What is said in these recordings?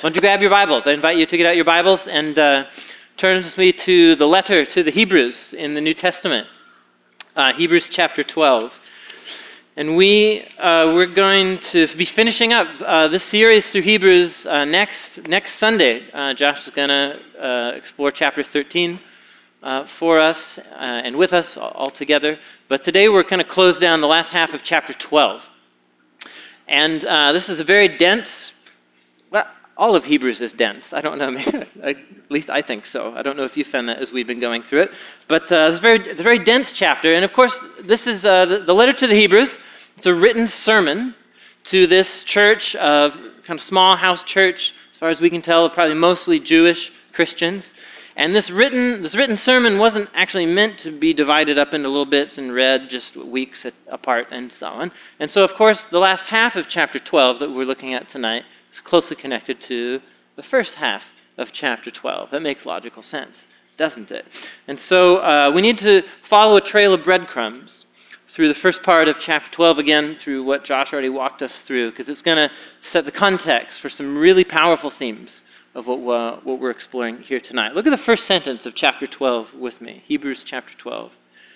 So why don't you grab your Bibles? I invite you to get out your Bibles and turn with me to the letter to the Hebrews in the New Testament, Hebrews chapter 12. And we're going to be finishing up this series through Hebrews next Sunday. Josh is going to explore chapter 13 for us and with us all together. But today we're going to close down the last half of chapter 12. And this is a very dense, well, all of Hebrews is dense. I don't know, at least I think so. I don't know if you found that as we've been going through it. But it's a very dense chapter. And of course, this is the letter to the Hebrews. It's a written sermon to this church of kind of small house church, as far as we can tell, probably mostly Jewish Christians. And this written sermon wasn't actually meant to be divided up into little bits and read just weeks apart and so on. And so, of course, the last half of chapter 12 that we're looking at tonight is closely connected to the first half of chapter 12. That makes logical sense, doesn't it? And so we need to follow a trail of breadcrumbs through the first part of chapter 12, again, through what Josh already walked us through, because it's going to set the context for some really powerful themes of what we're exploring here tonight. Look at the first sentence of chapter 12 with me, Hebrews chapter 12.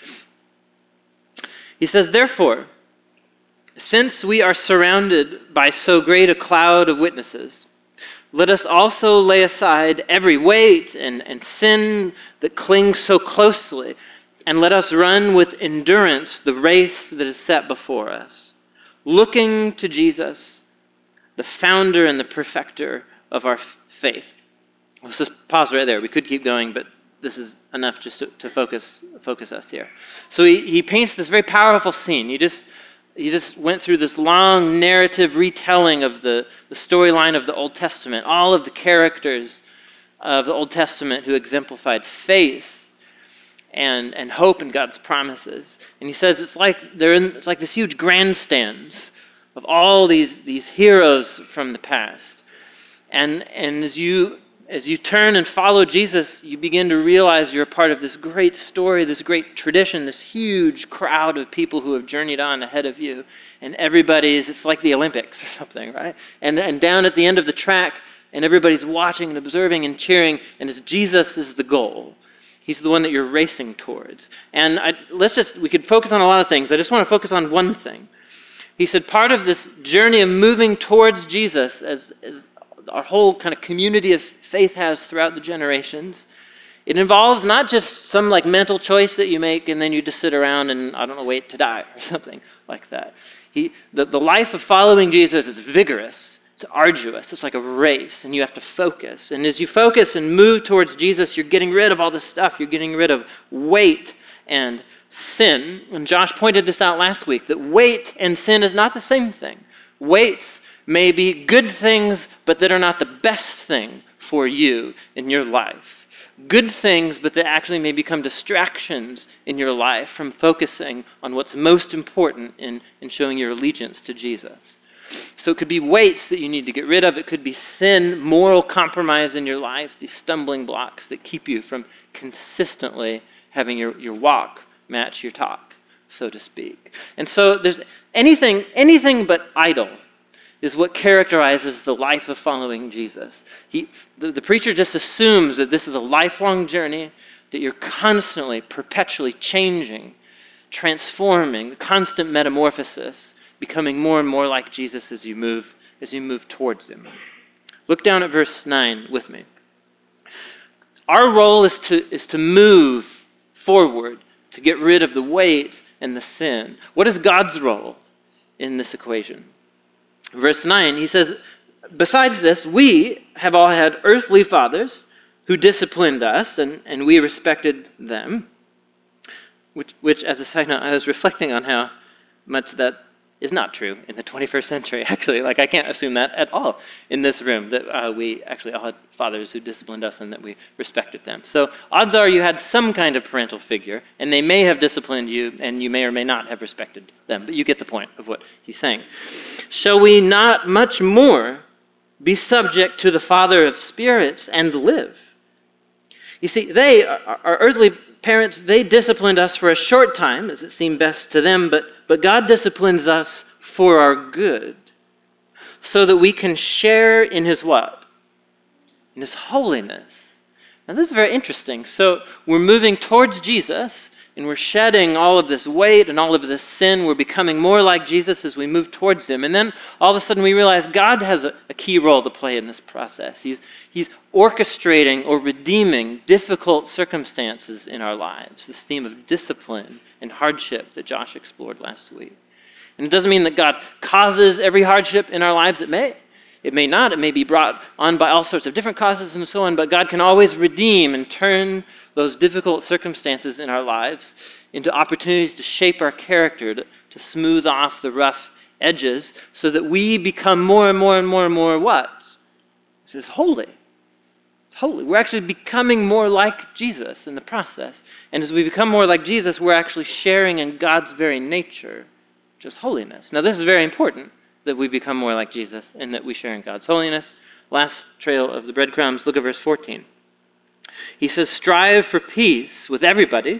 He says, "Therefore, since we are surrounded by so great a cloud of witnesses, let us also lay aside every weight and sin that clings so closely, and let us run with endurance the race that is set before us, looking to Jesus, the founder and the perfecter of our faith." Let's just pause right there. We could keep going, but this is enough just to focus us here. So he paints this very powerful scene. He just went through this long narrative retelling of the storyline of the Old Testament, all of the characters of the Old Testament who exemplified faith and hope in God's promises. And he says it's like this huge grandstands of all these heroes from the past. And as you turn and follow Jesus, you begin to realize you're a part of this great story, this great tradition, this huge crowd of people who have journeyed on ahead of you. And it's like the Olympics or something, right? And down at the end of the track, and everybody's watching and observing and cheering, and as Jesus is the goal. He's the one that you're racing towards. And we could focus on a lot of things. I just want to focus on one thing. He said part of this journey of moving towards Jesus, as our whole kind of community of faith has throughout the generations, it involves not just some like mental choice that you make and then you just sit around and, wait to die or something like that. The life of following Jesus is vigorous, it's arduous, it's like a race, and you have to focus. And as you focus and move towards Jesus, you're getting rid of all this stuff. You're getting rid of weight and sin. And Josh pointed this out last week, that weight and sin is not the same thing. Weights may be good things, but that are not the best thing for you in your life. Good things, but that actually may become distractions in your life from focusing on what's most important in showing your allegiance to Jesus. So it could be weights that you need to get rid of. It could be sin, moral compromise in your life, these stumbling blocks that keep you from consistently having your walk match your talk, so to speak. And so there's anything but idle is what characterizes the life of following Jesus. The preacher just assumes that this is a lifelong journey, that you're constantly, perpetually changing, transforming, constant metamorphosis, becoming more and more like Jesus as you move towards him. Look down at verse 9 with me. Our role is to move forward, to get rid of the weight and the sin. What is God's role in this equation? Verse 9, he says, "Besides this, we have all had earthly fathers who disciplined us, and we respected them." Which, as a side note, I was reflecting on how much that is not true in the 21st century, actually. Like, I can't assume that at all in this room, that we actually all had fathers who disciplined us and that we respected them. So odds are you had some kind of parental figure, and they may have disciplined you, and you may or may not have respected them. But you get the point of what he's saying. "Shall we not much more be subject to the Father of spirits and live?" You see, our earthly parents, they disciplined us for a short time, as it seemed best to them, but God disciplines us for our good, so that we can share in his what? in his holiness. Now this is very interesting. So we're moving towards Jesus, and we're shedding all of this weight and all of this sin. We're becoming more like Jesus as we move towards him. And then all of a sudden we realize God has a key role to play in this process. He's orchestrating or redeeming difficult circumstances in our lives. This theme of discipline and hardship that Josh explored last week. And it doesn't mean that God causes every hardship in our lives. It may. It may not. It may be brought on by all sorts of different causes and so on, but God can always redeem and turn those difficult circumstances in our lives into opportunities to shape our character, to smooth off the rough edges, so that we become more and more and more and more what? It says holy. It's holy. We're actually becoming more like Jesus in the process. And as we become more like Jesus, we're actually sharing in God's very nature, just holiness. Now this is very important, that we become more like Jesus and that we share in God's holiness. Last trail of the breadcrumbs, look at verse 14. He says, strive for peace with everybody,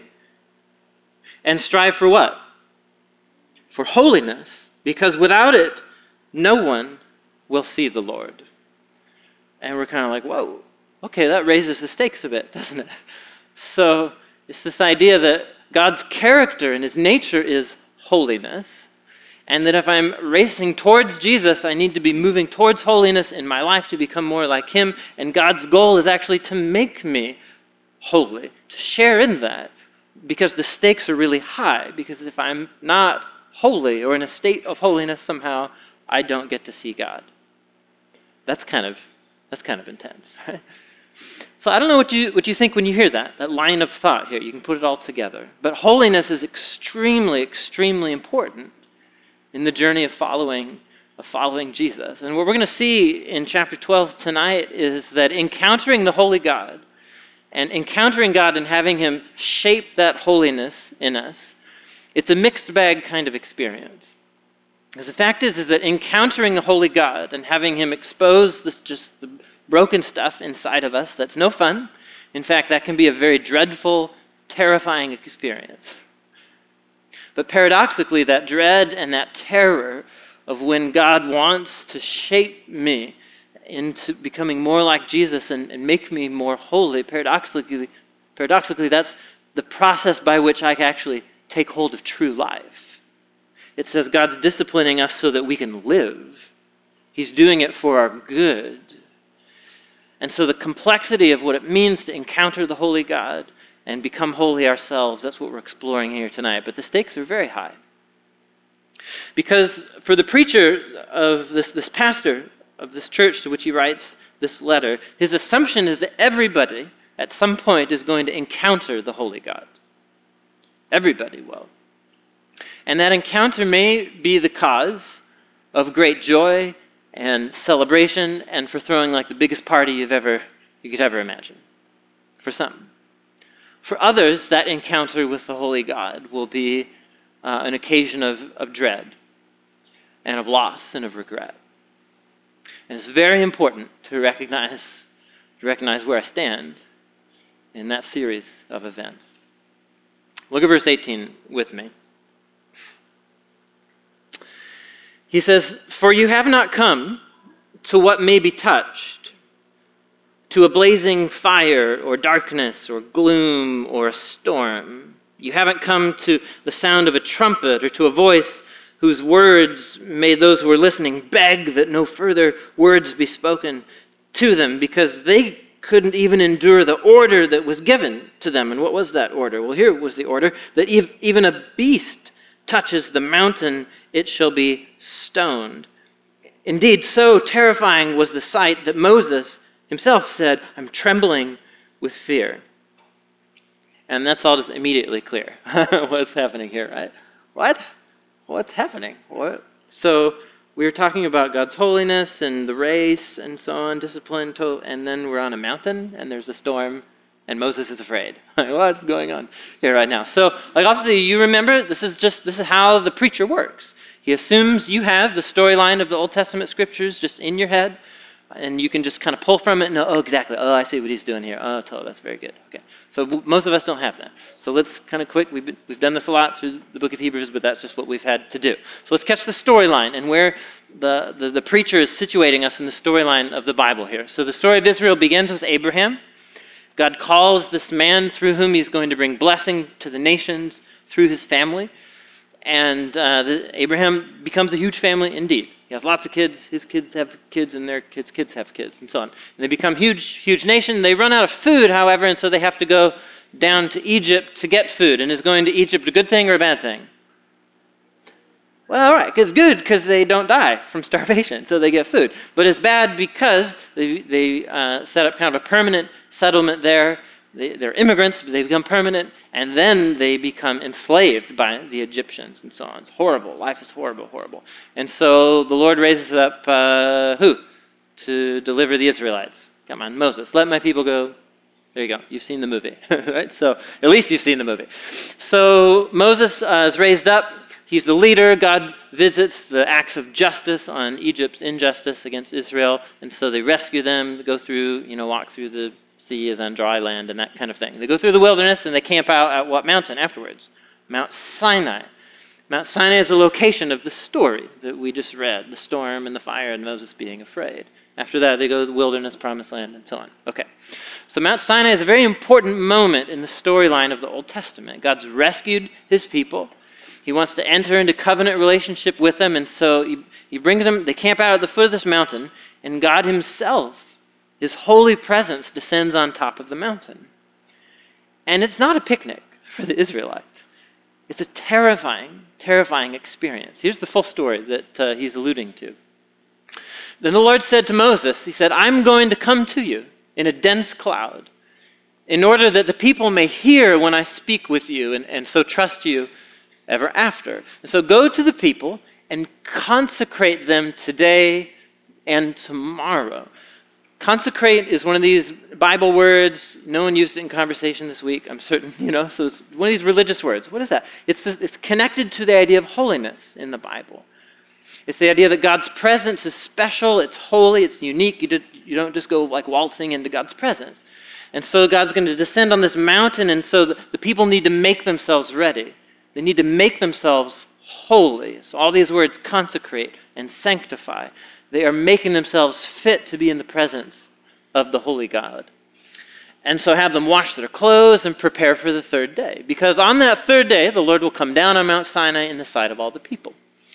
and strive for what? For holiness, because without it, no one will see the Lord. And we're kind of like, whoa, okay, that raises the stakes a bit, doesn't it? So it's this idea that God's character and his nature is holiness, and that if I'm racing towards Jesus, I need to be moving towards holiness in my life to become more like him. And God's goal is actually to make me holy, to share in that, because the stakes are really high. Because if I'm not holy or in a state of holiness somehow, I don't get to see God. That's kind of intense, right? So I don't know what you think when you hear that line of thought here. You can put it all together. But holiness is extremely, extremely important in the journey of following Jesus. And what we're going to see in chapter 12 tonight is that encountering the holy God and encountering God and having him shape that holiness in us, it's a mixed bag kind of experience. Because the fact is that encountering the holy God and having him expose just the broken stuff inside of us, that's no fun. In fact, that can be a very dreadful, terrifying experience. But paradoxically, that dread and that terror of when God wants to shape me into becoming more like Jesus and make me more holy, paradoxically, that's the process by which I can actually take hold of true life. It says God's disciplining us so that we can live. He's doing it for our good. And so the complexity of what it means to encounter the holy God and become holy ourselves, that's what we're exploring here tonight. But the stakes are very high. Because for the preacher of this pastor of this church to which he writes this letter, his assumption is that everybody at some point is going to encounter the holy God. Everybody will. And that encounter may be the cause of great joy and celebration and for throwing like the biggest party you could ever imagine. For some. For others, that encounter with the holy God will be an occasion of dread and of loss and of regret. And it's very important to recognize where I stand in that series of events. Look at verse 18 with me. He says, "For you have not come to what may be touched, to a blazing fire or darkness or gloom or a storm. You haven't come to the sound of a trumpet or to a voice whose words made those who were listening beg that no further words be spoken to them, because they couldn't even endure the order that was given to them." And what was that order? Well, here was the order that if even a beast touches the mountain, it shall be stoned. Indeed, so terrifying was the sight that Moses himself said, "I'm trembling with fear." And that's all just immediately clear what's happening here, right? What? What's happening? What? So we were talking about God's holiness and the race and so on, discipline, and then we're on a mountain and there's a storm and Moses is afraid. What's going on here right now? So, obviously you remember, this is how the preacher works. He assumes you have the storyline of the Old Testament scriptures just in your head. And you can just kind of pull from it and know, oh, exactly. Oh, I see what he's doing here. Oh, totally. That's very good. Okay. So most of us don't have that. So let's kind of quick. We've done this a lot through the book of Hebrews, but that's just what we've had to do. So let's catch the storyline and where the preacher is situating us in the storyline of the Bible here. So the story of Israel begins with Abraham. God calls this man through whom he's going to bring blessing to the nations through his family. And Abraham becomes a huge family indeed. He has lots of kids. His kids have kids, and their kids have kids, and so on. And they become huge nation. They run out of food, however, and so they have to go down to Egypt to get food. And is going to Egypt a good thing or a bad thing? Well, all right, it's good because they don't die from starvation, so they get food. But it's bad because they set up kind of a permanent settlement there. They're immigrants, but they become permanent, and then they become enslaved by the Egyptians and so on. It's horrible. Life is horrible. And so the Lord raises up who? To deliver the Israelites. Come on, Moses. Let my people go. There you go. You've seen the movie, right? So at least you've seen the movie. So Moses is raised up. He's the leader. God visits the acts of justice on Egypt's injustice against Israel, and so they rescue them, go through, walk through the sea is on dry land and that kind of thing. They go through the wilderness and they camp out at what mountain afterwards? Mount Sinai. Mount Sinai is the location of the story that we just read, the storm and the fire and Moses being afraid. After that, they go to the wilderness, promised land, and so on. Okay. So Mount Sinai is a very important moment in the storyline of the Old Testament. God's rescued his people. He wants to enter into covenant relationship with them, and so he brings them, they camp out at the foot of this mountain, and God himself, his holy presence, descends on top of the mountain. And it's not a picnic for the Israelites. It's a terrifying experience. Here's the full story that he's alluding to. Then the Lord said to Moses, he said, I'm going to come to you in a dense cloud in order that the people may hear when I speak with you and so trust you ever after. And so go to the people and consecrate them today and tomorrow. Consecrate is one of these Bible words. No one used it in conversation this week, I'm certain, so it's one of these religious words. What is that? It's connected to the idea of holiness in the Bible. It's the idea that God's presence is special, it's holy, it's unique. You don't just go like waltzing into God's presence. And so God's going to descend on this mountain, and so the people need to make themselves ready. They need to make themselves holy. So all these words, consecrate and sanctify, they are making themselves fit to be in the presence of the holy God. And so have them wash their clothes and prepare for the third day. Because on that third day, the Lord will come down on Mount Sinai in the sight of all the people.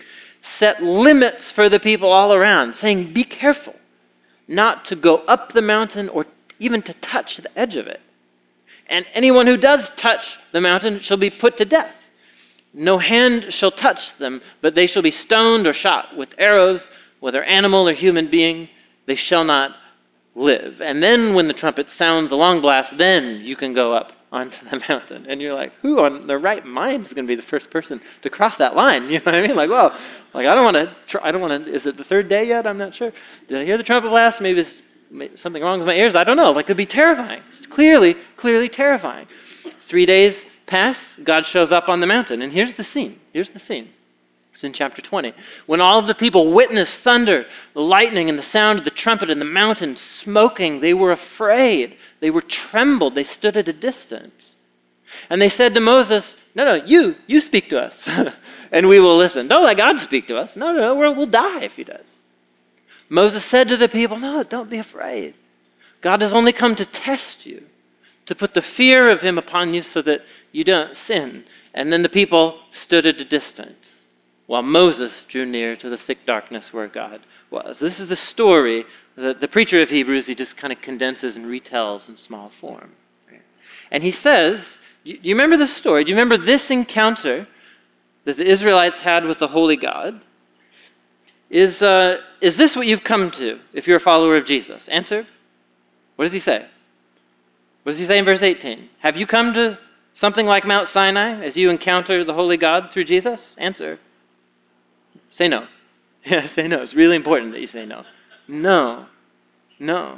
Set limits for the people all around, saying, be careful not to go up the mountain or even to touch the edge of it. And anyone who does touch the mountain shall be put to death. No hand shall touch them, but they shall be stoned or shot with arrows, whether animal or human being, they shall not live. And then when the trumpet sounds a long blast, then you can go up onto the mountain. And you're like, who on their right mind is going to be the first person to cross that line? You know what I mean? Like, well, I don't want to, is it the third day yet? I'm not sure. Did I hear the trumpet blast? Maybe there's something wrong with my ears. I don't know. Like, it'd be terrifying. It's clearly terrifying. 3 days pass, God shows up on the mountain. And here's the scene. It's in chapter 20. When all of the people witnessed thunder, the lightning, and the sound of the trumpet and the mountain smoking, they were afraid. They were trembled. They stood at a distance. And they said to Moses, no, you speak to us, and we will listen. Don't let God speak to us. No, we'll die if he does. Moses said to the people, no, don't be afraid. God has only come to test you, to put the fear of him upon you so that you don't sin. And then the people stood at a distance, while Moses drew near to the thick darkness where God was. This is the story that the preacher of Hebrews, he just kind of condenses and retells in small form. And he says, do you remember this story? Do you remember this encounter that the Israelites had with the holy God? Is this what you've come to if you're a follower of Jesus? Answer. What does he say? What does he say in verse 18? Have you come to something like Mount Sinai as you encounter the holy God through Jesus? Answer. Say no. Yeah, say no. It's really important that you say no. No.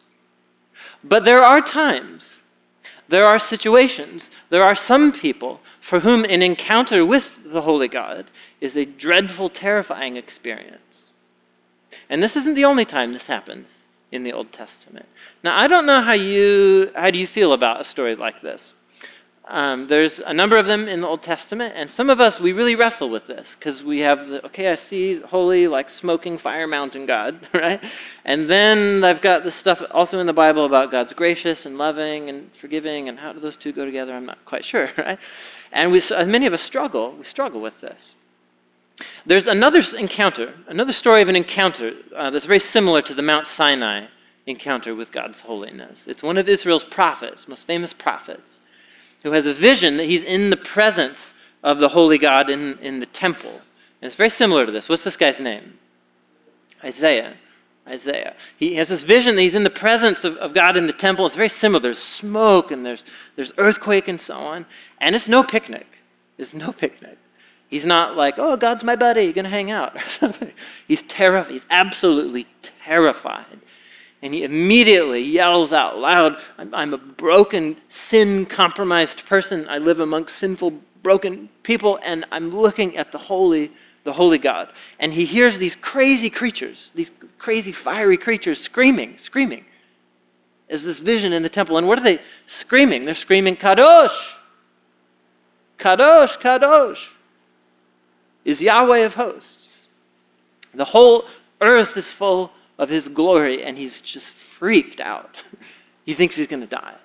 But there are times, there are situations, there are some people for whom an encounter with the holy God is a dreadful, terrifying experience. And this isn't the only time this happens in the Old Testament. Now, I don't know how do you feel about a story like this? There's a number of them in the Old Testament, and some of us, we really wrestle with this because we have I see holy, like smoking fire mountain God, right? And then I've got this stuff also in the Bible about God's gracious and loving and forgiving, and how do those two go together? I'm not quite sure, right? And many of us struggle with this. There's another story of an encounter that's very similar to the Mount Sinai encounter with God's holiness. It's one of Israel's prophets, most famous prophets, who has a vision that he's in the presence of the holy God in the temple. And it's very similar to this. What's this guy's name? Isaiah. He has this vision that he's in the presence of God in the temple. It's very similar. There's smoke and there's earthquake and so on. And it's no picnic. He's not like, oh, God's my buddy, going to hang out or something. He's terrified. He's absolutely terrified. And he immediately yells out loud, I'm a broken, sin-compromised person. I live amongst sinful, broken people, and I'm looking at the holy God. And he hears these crazy creatures, these crazy fiery creatures screaming as this vision in the temple. And what are they screaming? They're screaming, Kadosh! Kadosh, Kadosh is Yahweh of hosts. The whole earth is full of his glory, and he's just freaked out. He thinks he's going to die.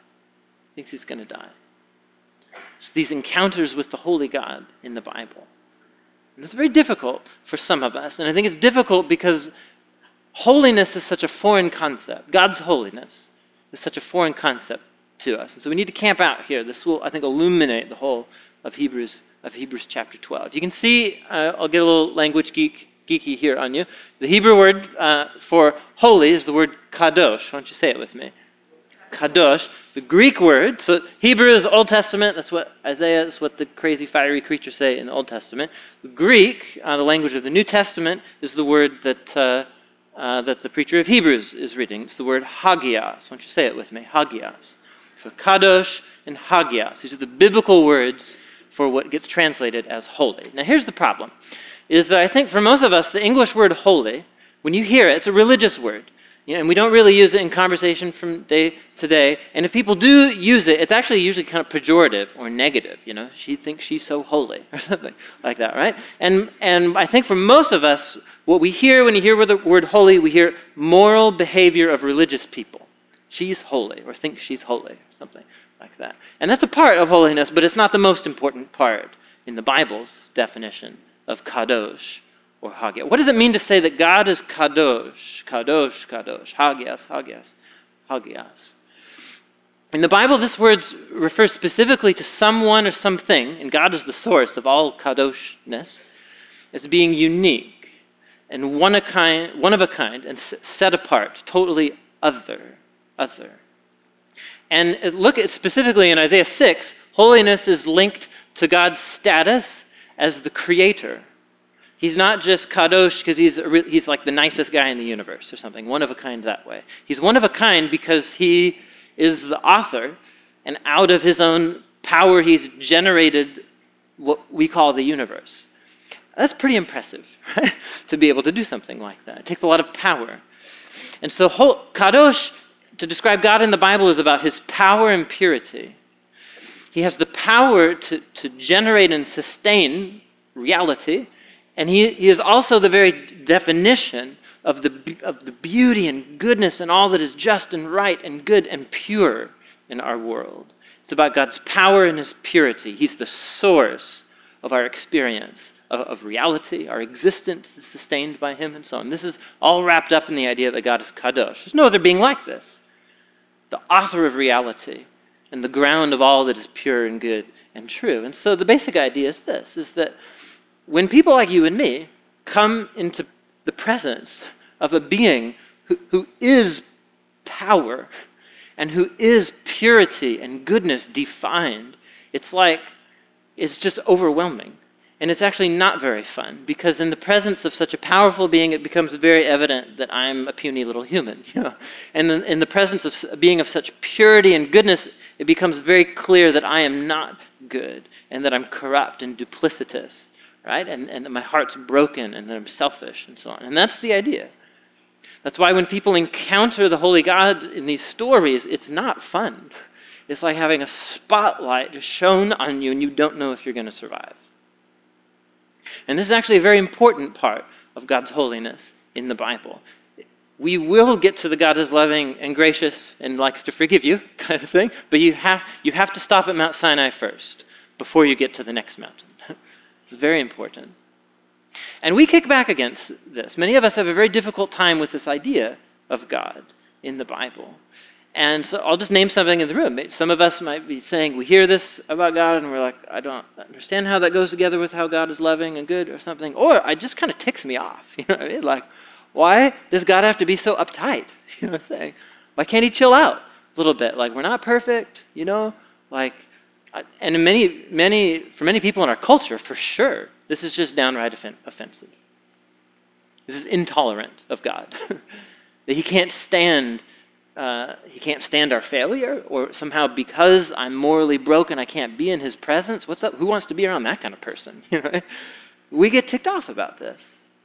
It's these encounters with the holy God in the Bible. And it's very difficult for some of us, and I think it's difficult because holiness is such a foreign concept. God's holiness is such a foreign concept to us. And so we need to camp out here. This will, I think, illuminate the whole of Hebrews chapter 12. You can see, I'll get a little language geeky here on you. The Hebrew word for holy is the word kadosh. Why don't you say it with me? Kadosh. The Greek word, so Hebrew is Old Testament. That's what Isaiah, that's what the crazy fiery creatures say in the Old Testament. The Greek, the language of the New Testament, is the word that the preacher of Hebrews is reading. It's the word hagios. Why don't you say it with me? Hagios. So kadosh and hagios. These are the biblical words for what gets translated as holy. Now here's the problem, is that I think for most of us, the English word holy, when you hear it, it's a religious word. And we don't really use it in conversation from day to day. And if people do use it, it's actually usually kind of pejorative or negative. She thinks she's so holy or something like that, right? And I think for most of us, what we hear when you hear the word holy, we hear moral behavior of religious people. She's holy, or thinks she's holy, or something like that. And that's a part of holiness, but it's not the most important part in the Bible's definition of kadosh or hagios. What does it mean to say that God is kadosh, kadosh, kadosh, hagios, hagios, hagios? In the Bible, this word refers specifically to someone or something, and God is the source of all kadoshness, as being unique and one of a kind, and set apart, totally other. And look at specifically in Isaiah 6, holiness is linked to God's status as the creator. He's not just kadosh because he's like the nicest guy in the universe or something, one of a kind that way. He's one of a kind because he is the author, and out of his own power he's generated what we call the universe. That's pretty impressive, right? To be able to do something like that. It takes a lot of power. And so kadosh, to describe God in the Bible, is about his power and purity. He has the power to generate and sustain reality, and he is also the very definition of the beauty and goodness and all that is just and right and good and pure in our world. It's about God's power and his purity. He's the source of our experience of reality. Our existence is sustained by him and so on. This is all wrapped up in the idea that God is kadosh. There's no other being like this. The author of reality and the ground of all that is pure and good and true. And so the basic idea is this, is that when people like you and me come into the presence of a being who is power and who is purity and goodness defined, it's just overwhelming. And it's actually not very fun, because in the presence of such a powerful being, it becomes very evident that I'm a puny little human. And in the presence of a being of such purity and goodness, it becomes very clear that I am not good, and that I'm corrupt and duplicitous, right? And that my heart's broken, and that I'm selfish, and so on. And that's the idea. That's why when people encounter the Holy God in these stories, it's not fun. It's like having a spotlight just shone on you and you don't know if you're going to survive. And this is actually a very important part of God's holiness in the Bible. We will get to the God who's loving and gracious and likes to forgive you kind of thing, but you have to stop at Mount Sinai first before you get to the next mountain. It's very important. And we kick back against this. Many of us have a very difficult time with this idea of God in the Bible. And so I'll just name something in the room. Some of us might be saying, we hear this about God and we're like, I don't understand how that goes together with how God is loving and good or something. Or it just kind of ticks me off. You know what I mean? Like, why does God have to be so uptight? You know what I'm saying? Why can't he chill out a little bit? Like, we're not perfect, you know? Like, and for many people in our culture, for sure, this is just downright offensive. This is intolerant of God. That he can't stand our failure, or somehow because I'm morally broken, I can't be in his presence. What's up? Who wants to be around that kind of person? You know, we get ticked off about this.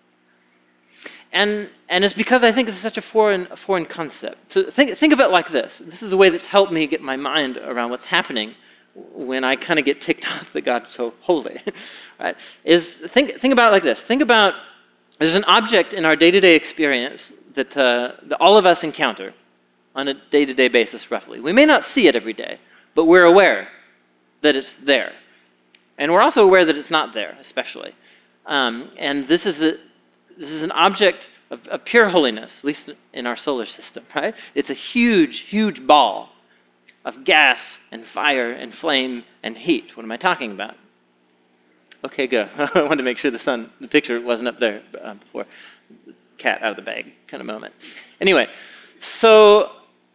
And it's because I think it's such a foreign concept. So think of it like this. This is a way that's helped me get my mind around what's happening when I kind of get ticked off that God's so holy. Right? Think about it like this. Think about there's an object in our day-to-day experience that all of us encounter on a day-to-day basis, roughly. We may not see it every day, but we're aware that it's there. And we're also aware that it's not there, especially. And this is an object of pure holiness, at least in our solar system, right? It's a huge, huge ball of gas and fire and flame and heat. What am I talking about? Okay, good. I wanted to make sure the picture wasn't up there before. Cat out of the bag kind of moment. Anyway, so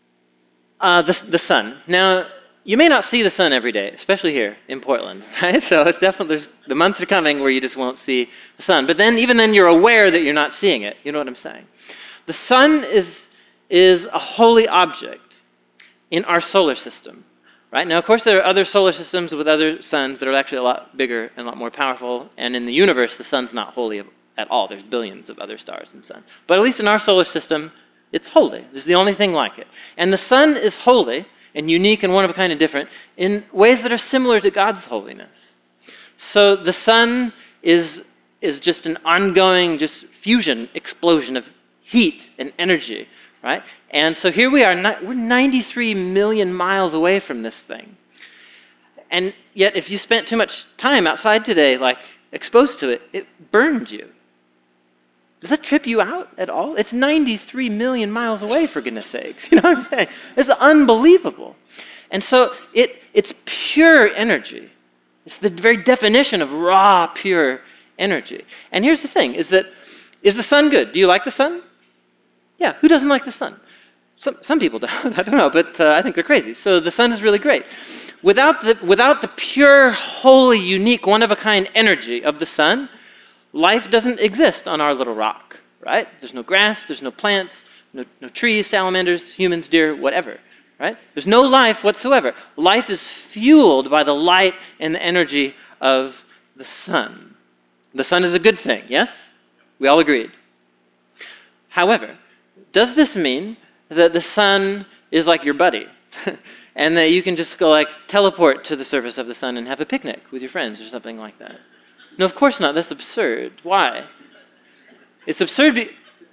the sun. Now, you may not see the sun every day, especially here in Portland, right? So it's definitely, the months are coming where you just won't see the sun. But even then you're aware that you're not seeing it. You know what I'm saying? The sun is a holy object in our solar system, right? Now, of course, there are other solar systems with other suns that are actually a lot bigger and a lot more powerful. And in the universe, the sun's not holy at all. There's billions of other stars in the sun. But at least in our solar system, it's holy. There's the only thing like it. And the sun is holy and unique and one of a kind and different in ways that are similar to God's holiness. So the sun is just an ongoing just fusion, explosion of heat and energy, right? And so here we are, we're 93 million miles away from this thing. And yet if you spent too much time outside today, like exposed to it, it burned you. Does that trip you out at all? It's 93 million miles away, for goodness sakes. You know what I'm saying? It's unbelievable. And so it's pure energy. It's the very definition of raw, pure energy. And here's the thing, is the sun good? Do you like the sun? Yeah, who doesn't like the sun? Some people don't, I don't know, but I think they're crazy. So the sun is really great. Without the pure, holy, unique, one-of-a-kind energy of the sun, life doesn't exist on our little rock, right? There's no grass, there's no plants, no trees, salamanders, humans, deer, whatever, right? There's no life whatsoever. Life is fueled by the light and the energy of the sun. The sun is a good thing, yes? We all agreed. However, does this mean that the sun is like your buddy and that you can just go like teleport to the surface of the sun and have a picnic with your friends or something like that? No, of course not. That's absurd. Why? It's absurd.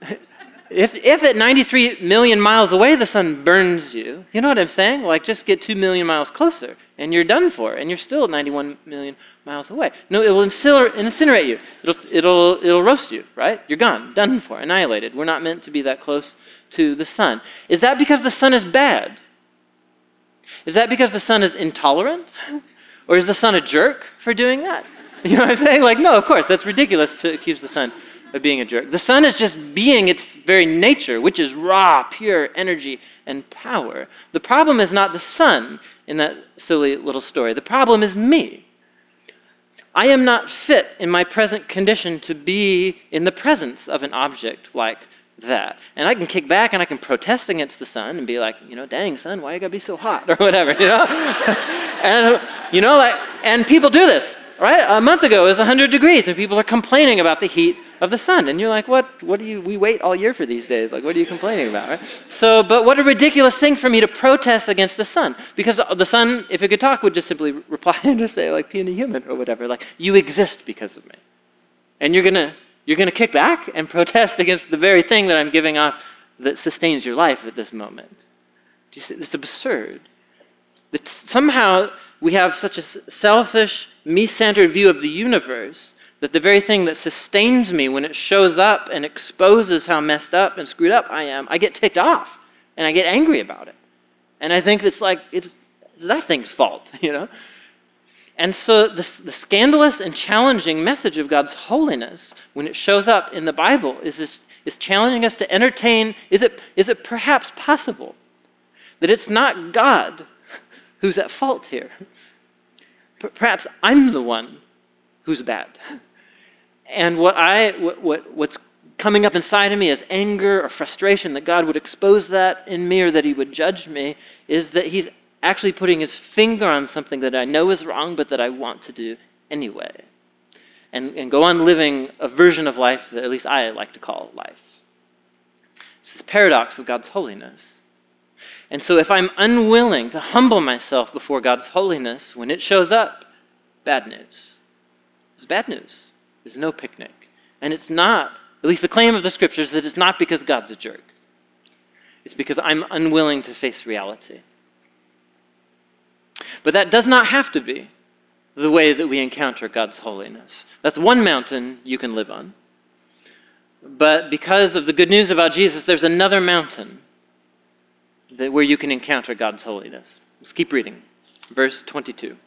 If at 93 million miles away the sun burns you, you know what I'm saying? Like just get 2 million miles closer and you're done for, and you're still 91 million miles away. No, it will incinerate you. It'll roast you, right? You're gone, done for, annihilated. We're not meant to be that close to the sun. Is that because the sun is bad? Is that because the sun is intolerant? Or is the sun a jerk for doing that? You know what I'm saying? Like, no, of course, that's ridiculous to accuse the sun of being a jerk. The sun is just being its very nature, which is raw, pure energy and power. The problem is not the sun in that silly little story. The problem is me. I am not fit in my present condition to be in the presence of an object like that. And I can kick back and I can protest against the sun and be like, dang, sun, why you gotta be so hot? Or whatever, And, and people do this. Right? A month ago it was 100 degrees and people are complaining about the heat of the sun. And you're like, we wait all year for these days. Like, what are you complaining about, right? So, but what a ridiculous thing for me to protest against the sun. Because the sun, if it could talk, would just simply reply and just say, like, puny human or whatever. Like, you exist because of me. And you're gonna kick back and protest against the very thing that I'm giving off that sustains your life at this moment. Do you see? It's absurd. That somehow we have such a selfish, me-centered view of the universe that the very thing that sustains me when it shows up and exposes how messed up and screwed up I am, I get ticked off and I get angry about it. And I think it's that thing's fault, you know? And so the scandalous and challenging message of God's holiness, when it shows up in the Bible, is challenging us to entertain, is it perhaps possible that it's not God who's at fault here? Perhaps I'm the one who's bad. And what's coming up inside of me as anger or frustration that God would expose that in me or that he would judge me is that he's actually putting his finger on something that I know is wrong but that I want to do anyway. And go on living a version of life that at least I like to call life. It's this paradox of God's holiness. And so if I'm unwilling to humble myself before God's holiness, when it shows up, bad news. It's bad news. There's no picnic. And it's not, at least the claim of the scriptures, that it's not because God's a jerk. It's because I'm unwilling to face reality. But that does not have to be the way that we encounter God's holiness. That's one mountain you can live on. But because of the good news about Jesus, there's another mountain where you can encounter God's holiness. Let's keep reading. Verse 22.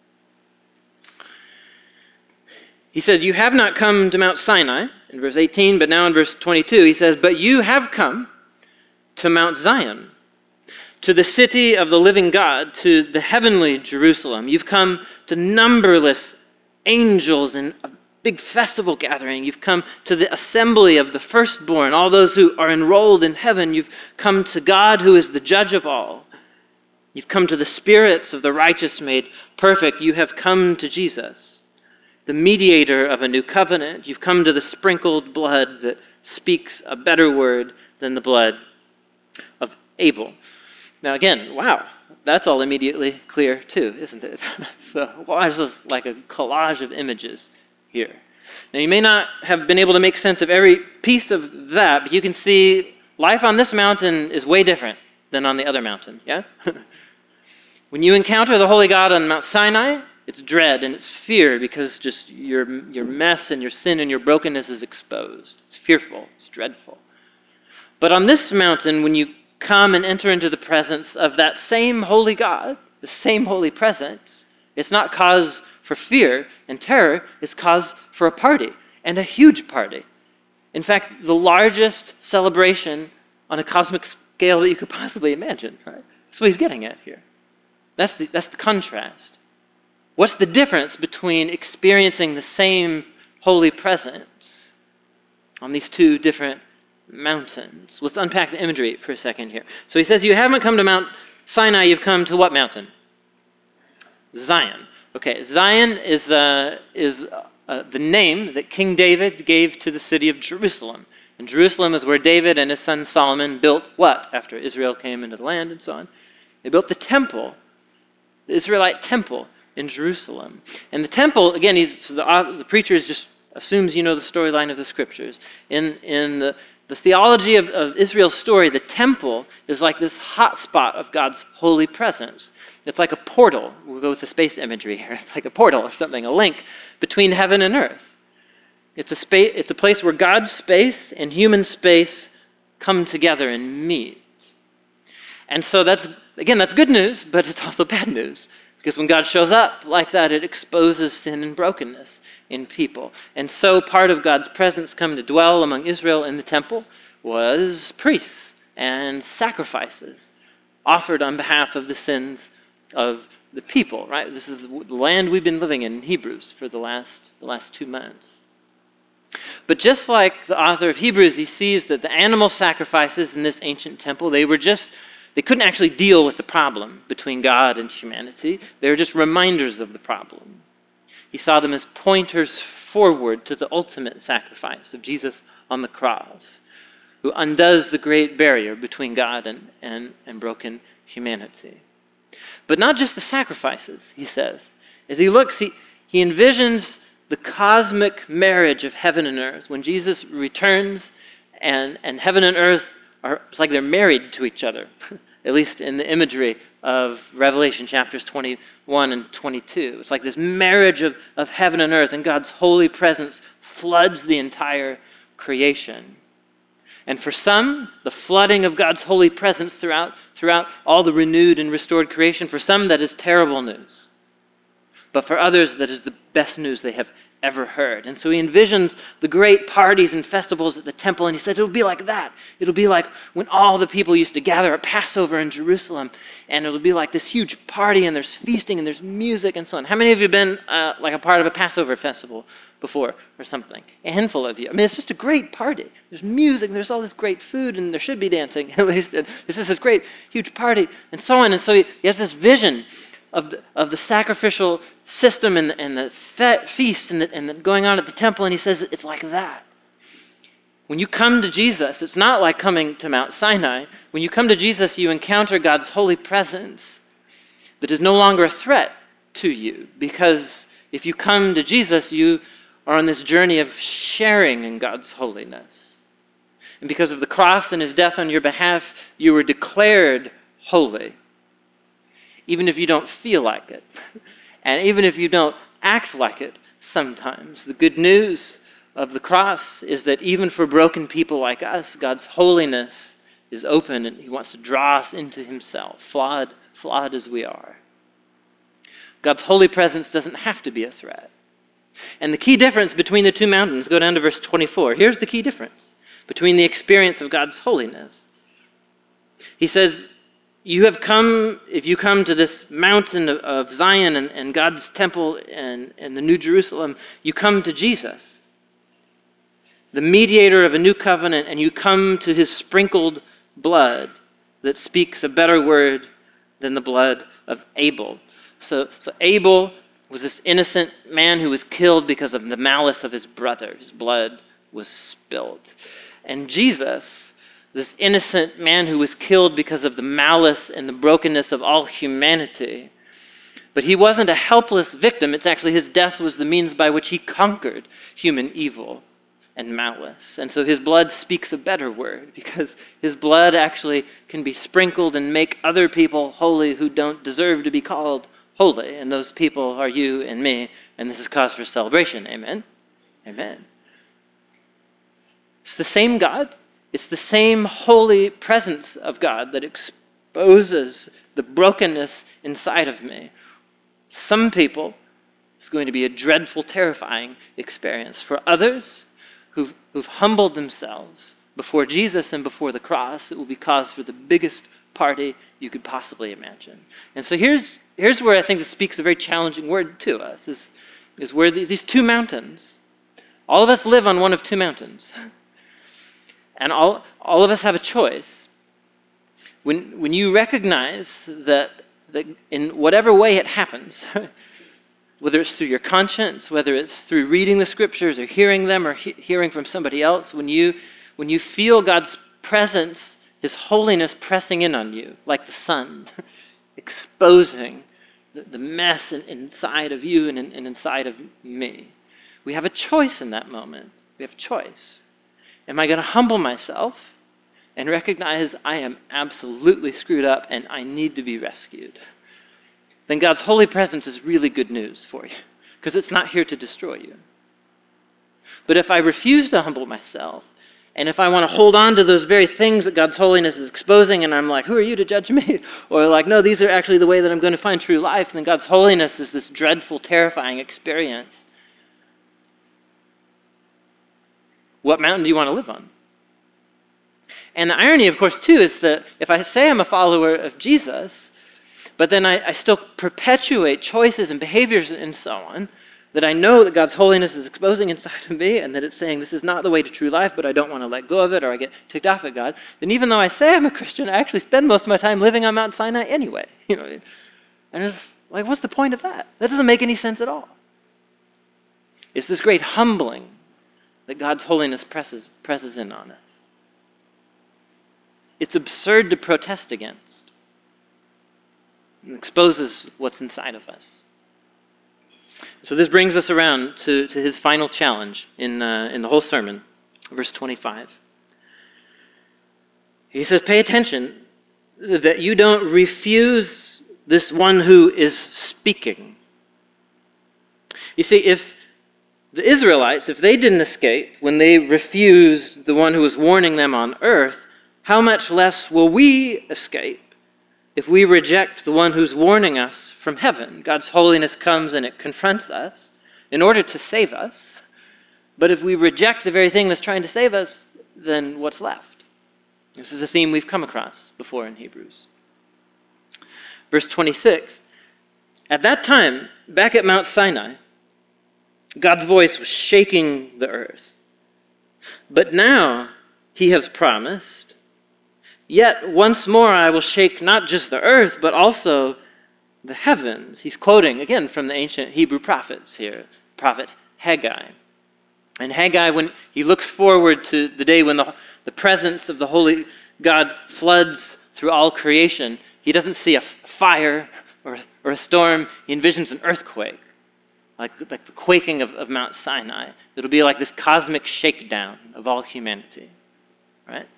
He said, you have not come to Mount Sinai, in verse 18, but now in verse 22, he says, but you have come to Mount Zion, to the city of the living God, to the heavenly Jerusalem. You've come to numberless angels in a big festival gathering. You've come to the assembly of the firstborn, all those who are enrolled in heaven. You've come to God who is the judge of all. You've come to the spirits of the righteous made perfect. You have come to Jesus, the mediator of a new covenant. You've come to the sprinkled blood that speaks a better word than the blood of Abel. Now again, wow, that's all immediately clear too, isn't it? So why is this like a collage of images here? Now you may not have been able to make sense of every piece of that, but you can see life on this mountain is way different than on the other mountain, yeah? When you encounter the Holy God on Mount Sinai, it's dread and it's fear because just your mess and your sin and your brokenness is exposed. It's fearful, it's dreadful. But on this mountain, when you come and enter into the presence of that same holy God, the same holy presence, it's not cause for fear and terror, it's cause for a party, and a huge party. In fact, the largest celebration on a cosmic scale that you could possibly imagine, right? That's what he's getting at here. That's the contrast. What's the difference between experiencing the same holy presence on these two different mountains? Let's unpack the imagery for a second here. So he says, you haven't come to Mount Sinai, you've come to what mountain? Zion. Okay, Zion is the name that King David gave to the city of Jerusalem. And Jerusalem is where David and his son Solomon built what? After Israel came into the land and so on. They built the temple, the Israelite temple in Jerusalem. And the temple, again, the preacher just assumes you know the storyline of the scriptures. In the theology of Israel's story, the temple is like this hot spot of God's holy presence. It's like a portal. We'll go with the space imagery here. It's like a portal or something, a link between heaven and earth. It's a place where God's space and human space come together and meet. And so that's good news, but it's also bad news. Because when God shows up like that, it exposes sin and brokenness in people. And so part of God's presence coming to dwell among Israel in the temple was priests and sacrifices offered on behalf of the sins of the people, right? This is the land we've been living in Hebrews for the last 2 months. But just like the author of Hebrews, he sees that the animal sacrifices in this ancient temple, they couldn't actually deal with the problem between God and humanity. They were just reminders of the problem. He saw them as pointers forward to the ultimate sacrifice of Jesus on the cross, who undoes the great barrier between God and broken humanity. But not just the sacrifices, he says. As he looks, he envisions the cosmic marriage of heaven and earth. When Jesus returns and heaven and earth it's like they're married to each other, at least in the imagery of Revelation chapters 21 and 22. It's like this marriage of heaven and earth, and God's holy presence floods the entire creation. And for some, the flooding of God's holy presence throughout all the renewed and restored creation, for some that is terrible news. But for others, that is the best news they have ever heard. And so he envisions the great parties and festivals at the temple, and he said it'll be like that. It'll be like when all the people used to gather at Passover in Jerusalem, and it'll be like this huge party, and there's feasting, and there's music, and so on. How many of you have been like a part of a Passover festival before or something? A handful of you. I mean, it's just a great party. There's music, and there's all this great food, and there should be dancing, at least. And this is this great, huge party, and so on. And so he has this vision of the sacrificial system and the feast and the going on at the temple, and he says it's like that. When you come to Jesus, it's not like coming to Mount Sinai. When you come to Jesus, you encounter God's holy presence that is no longer a threat to you, because if you come to Jesus, you are on this journey of sharing in God's holiness. And because of the cross and his death on your behalf, you were declared holy, even if you don't feel like it, and even if you don't act like it sometimes. The good news of the cross is that even for broken people like us, God's holiness is open, and he wants to draw us into himself, flawed as we are. God's holy presence doesn't have to be a threat. And the key difference between the two mountains, go down to verse 24. Here's the key difference between the experience of God's holiness. He says, if you come to this mountain of Zion and God's temple and the New Jerusalem, you come to Jesus, the mediator of a new covenant, and you come to his sprinkled blood that speaks a better word than the blood of Abel. So Abel was this innocent man who was killed because of the malice of his brother. His blood was spilled. And Jesus, this innocent man who was killed because of the malice and the brokenness of all humanity. But he wasn't a helpless victim. It's actually his death was the means by which he conquered human evil and malice. And so his blood speaks a better word, because his blood actually can be sprinkled and make other people holy who don't deserve to be called holy. And those people are you and me. And this is cause for celebration. Amen? Amen. It's the same God. It's the same holy presence of God that exposes the brokenness inside of me. Some people, it's going to be a dreadful, terrifying experience. For others who've humbled themselves before Jesus and before the cross, it will be cause for the biggest party you could possibly imagine. And so here's where I think this speaks a very challenging word to us, is where these two mountains, all of us live on one of two mountains. And all of us have a choice. When you recognize that in whatever way it happens, whether it's through your conscience, whether it's through reading the scriptures or hearing them or hearing from somebody else, when you feel God's presence, his holiness pressing in on you, like the sun, exposing the mess inside of you and inside of me, we have a choice in that moment. We have a choice. Am I going to humble myself and recognize I am absolutely screwed up and I need to be rescued? Then God's holy presence is really good news for you, because it's not here to destroy you. But if I refuse to humble myself, and if I want to hold on to those very things that God's holiness is exposing, and I'm like, who are you to judge me? Or like, no, these are actually the way that I'm going to find true life, then God's holiness is this dreadful, terrifying experience. What mountain do you want to live on? And the irony, of course, too, is that if I say I'm a follower of Jesus, but then I still perpetuate choices and behaviors and so on, that I know that God's holiness is exposing inside of me, and that it's saying this is not the way to true life, but I don't want to let go of it, or I get ticked off at God, then even though I say I'm a Christian, I actually spend most of my time living on Mount Sinai anyway. And it's like, what's the point of that? That doesn't make any sense at all. It's this great humbling that God's holiness presses in on us. It's absurd to protest against. It exposes what's inside of us. So this brings us around to his final challenge in the whole sermon, verse 25. He says, pay attention that you don't refuse this one who is speaking. You see, if the Israelites, if they didn't escape when they refused the one who was warning them on earth, how much less will we escape if we reject the one who's warning us from heaven? God's holiness comes and it confronts us in order to save us. But if we reject the very thing that's trying to save us, then what's left? This is a theme we've come across before in Hebrews. Verse 26, at that time, back at Mount Sinai, God's voice was shaking the earth. But now he has promised, yet once more I will shake not just the earth, but also the heavens. He's quoting, again, from the ancient Hebrew prophets here, prophet Haggai. And Haggai, when he looks forward to the day when the presence of the holy God floods through all creation, he doesn't see a fire or a storm. He envisions an earthquake, like the quaking of Mount Sinai. It'll be like this cosmic shakedown of all humanity, right?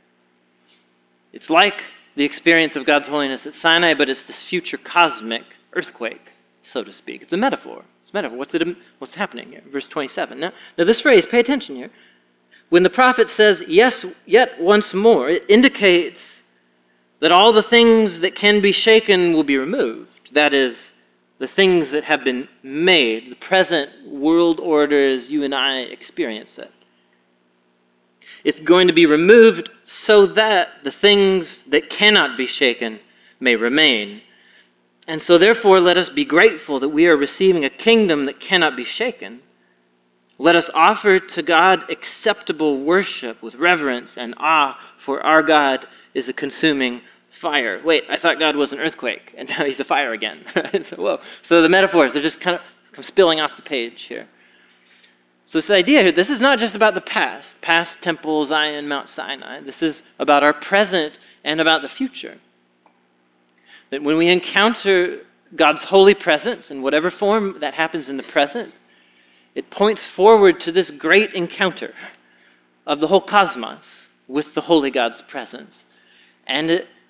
It's like the experience of God's holiness at Sinai, but it's this future cosmic earthquake, so to speak. It's a metaphor. It's a metaphor. What's happening here? Verse 27. Now this phrase, pay attention here. When the prophet says, yes, yet once more, it indicates that all the things that can be shaken will be removed. That is, the things that have been made, the present world order as you and I experience it. It's going to be removed so that the things that cannot be shaken may remain. And so therefore, let us be grateful that we are receiving a kingdom that cannot be shaken. Let us offer to God acceptable worship with reverence and awe, for our God is a consuming fire. Wait, I thought God was an earthquake, and now he's a fire again. So, whoa. So the metaphors, they're just kind of spilling off the page here. So this idea here, this is not just about the past temple, Zion, Mount Sinai. This is about our present and about the future. That when we encounter God's holy presence, in whatever form that happens in the present, it points forward to this great encounter of the whole cosmos with the holy God's presence. And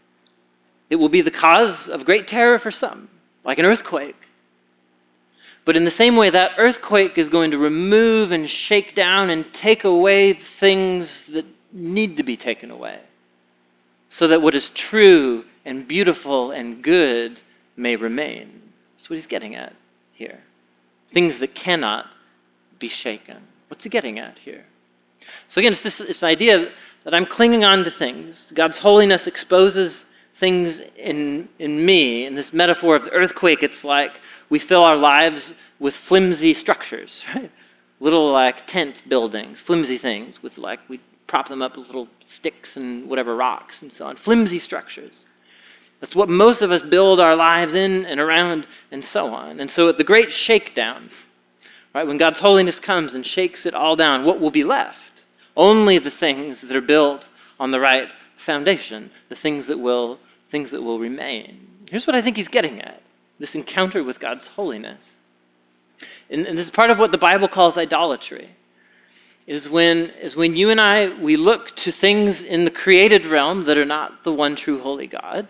it will be the cause of great terror for some, like an earthquake. But in the same way, that earthquake is going to remove and shake down and take away things that need to be taken away, so that what is true and beautiful and good may remain. That's what he's getting at here. Things that cannot be shaken. What's he getting at here? So again, it's this idea that I'm clinging on to things. God's holiness exposes things in me. In this metaphor of the earthquake, it's like we fill our lives with flimsy structures, right? Little like tent buildings, flimsy things with we prop them up with little sticks and whatever rocks and so on. Flimsy structures. That's what most of us build our lives in and around and so on. And so at the great shakedown, right, when God's holiness comes and shakes it all down, what will be left? Only the things that are built on the right foundation, the things that will remain. Here's what I think he's getting at, this encounter with God's holiness. And this is part of what the Bible calls idolatry, is when you and I, we look to things in the created realm that are not the one true holy God,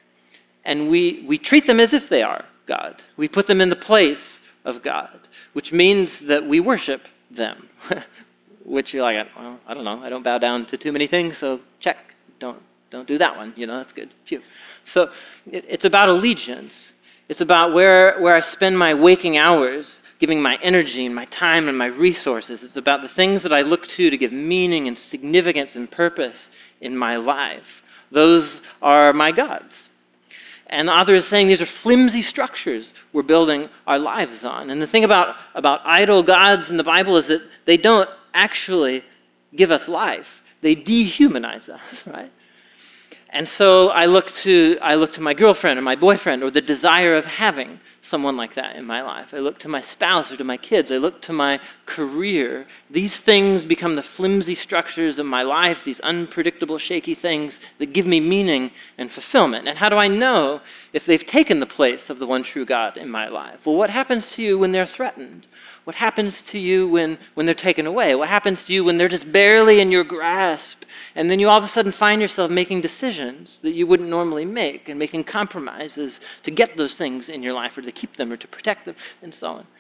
and we treat them as if they are God. We put them in the place of God, which means that we worship them, which you're like, well, I don't know, I don't bow down to too many things, so check, don't do that one, that's good. Phew. So it's about allegiance. It's about where I spend my waking hours, giving my energy and my time and my resources. It's about the things that I look to give meaning and significance and purpose in my life. Those are my gods. And the author is saying these are flimsy structures we're building our lives on. And the thing about idol gods in the Bible is that they don't actually give us life. They dehumanize us, right? And so I look to my girlfriend or my boyfriend or the desire of having someone like that in my life. I look to my spouse or to my kids. I look to my career. These things become the flimsy structures of my life, these unpredictable, shaky things that give me meaning and fulfillment. And how do I know if they've taken the place of the one true God in my life? Well, what happens to you when they're threatened? What happens to you when they're taken away? What happens to you when they're just barely in your grasp? And then you all of a sudden find yourself making decisions that you wouldn't normally make and making compromises to get those things in your life or to keep them or to protect them and so on.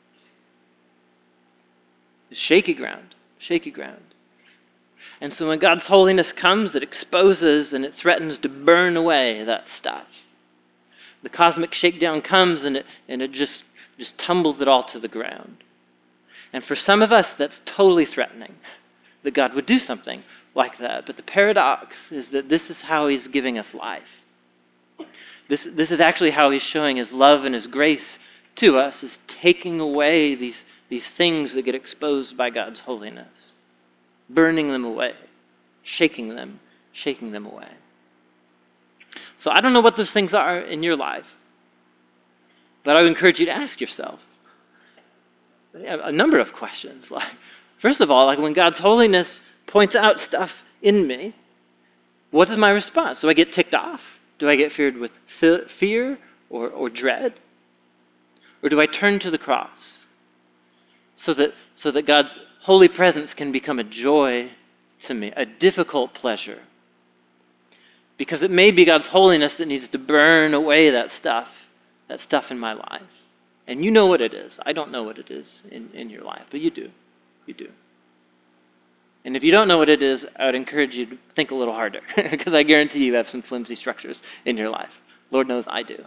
It's shaky ground, shaky ground. And so when God's holiness comes, it exposes and it threatens to burn away that stuff. The cosmic shakedown comes and it just tumbles it all to the ground. And for some of us, that's totally threatening, that God would do something like that. But the paradox is that this is how he's giving us life. This is actually how he's showing his love and his grace to us, is taking away these things that get exposed by God's holiness, burning them away, shaking them away. So I don't know what those things are in your life, but I would encourage you to ask yourself a number of questions. Like, first of all, like when God's holiness points out stuff in me, what is my response? Do I get ticked off? Do I get filled with fear or dread? Or do I turn to the cross so that God's holy presence can become a joy to me, a difficult pleasure? Because it may be God's holiness that needs to burn away that stuff in my life. And you know what it is. I don't know what it is in your life, but you do. You do. And if you don't know what it is, I would encourage you to think a little harder, because I guarantee you have some flimsy structures in your life. Lord knows I do,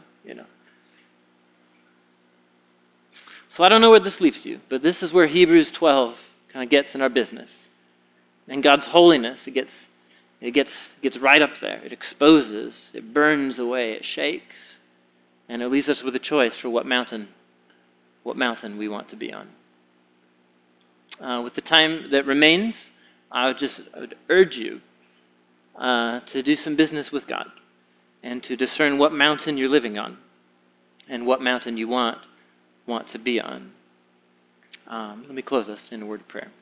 So I don't know where this leaves you, but this is where Hebrews 12 kind of gets in our business. And God's holiness, it gets right up there. It exposes, it burns away, it shakes. And it leaves us with a choice for what mountain we want to be on. With the time that remains, I would urge you to do some business with God and to discern what mountain you're living on and what mountain you want to be on. Let me close us in a word of prayer.